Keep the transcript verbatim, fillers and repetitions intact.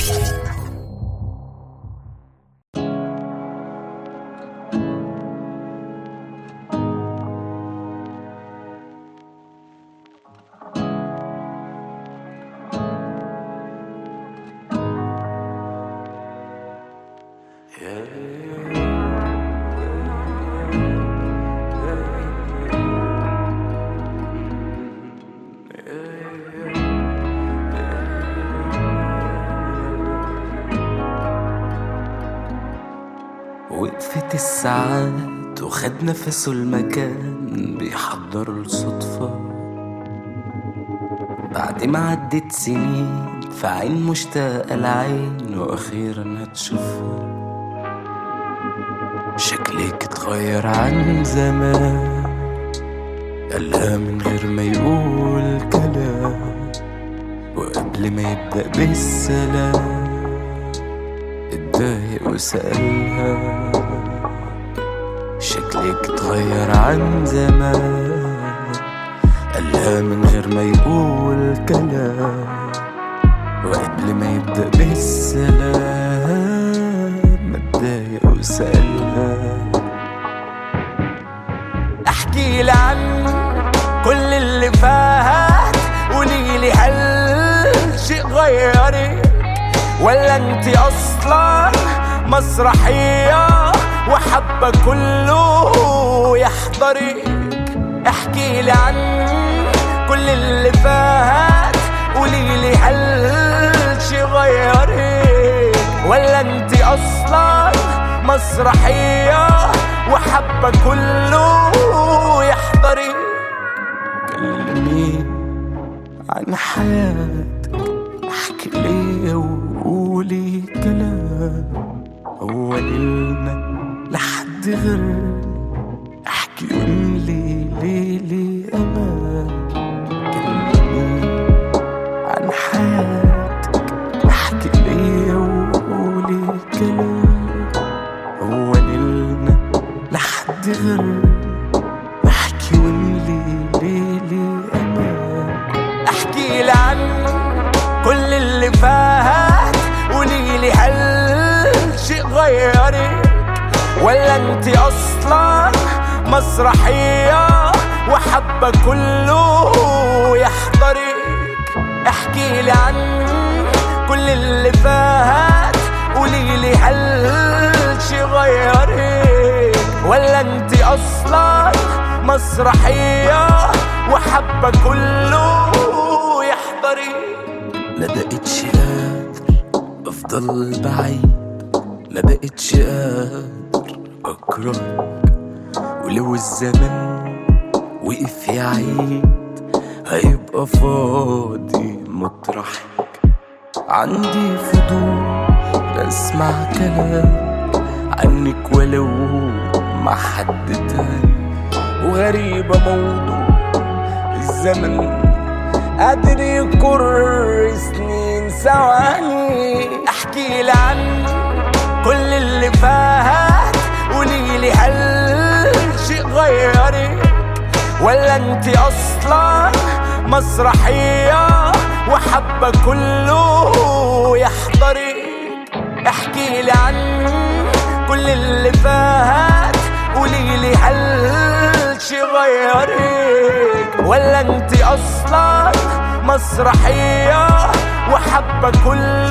وقفت الساعات وخد نفسه المكان بيحضر الصدفة بعد ما عدت سنين في عين مشتاقة العين وأخيرا هتشوفها. شكلك اتغير عن زمان قالها من غير ما يقول كلام، وقبل ما يبدأ بالسلام اتضايق وسألها. شكلك اتغير عن زمان قالها من غير ما يقول كلام، وقبل ما يبدأ بالسلام اتضايق وسألها. احكيلي عن كل اللي فات، قوليلي هل شيء غيرك ولا انتي اصلا مسرحية وحبة كله يحضرك؟ احكيلي عن كل اللي فات، قوليلي هل شي غيرك ولا انتي اصلا مسرحية وحبة كله يحضرك؟ كلميني عن حياتك، احكي لي وقولي كلام، هو إلنا لحد غير احكي واملي ليلي امان. كلميني عن حياتك، احكي لي وقولي كلام، هو إلنا لحد غير احكي واملي ليلي امان. احكيلي عن كل اللي فات، قوليلي هل شيء غيرك ولا انتي اصلا مسرحية وحبة كله يحضرك؟ احكيلي عن كل اللي فات، قوليلي هل شيء غيرك ولا انتي اصلا مسرحية وحبة كله يحضرك؟ ما بقتش قادر افضل بعيد، ما بقتش قادر اكرهك، ولو الزمن وقف يعيد هيبقى فاضي مطرحك. عندي فضول اسمع كلام عنك ولو مع حد تاني، وغريبة موضوع الزمن قادر يكر سنين ثواني. احكيلي عن كل اللي فات، قوليلي هل شيء غيرك ولا انتي اصلا مسرحية وحبة كله يحضرك؟ احكيلي عن كل اللي فات، قوليلي هل شيء غيرك ولا انتي اصلا مسرحية وحبة كله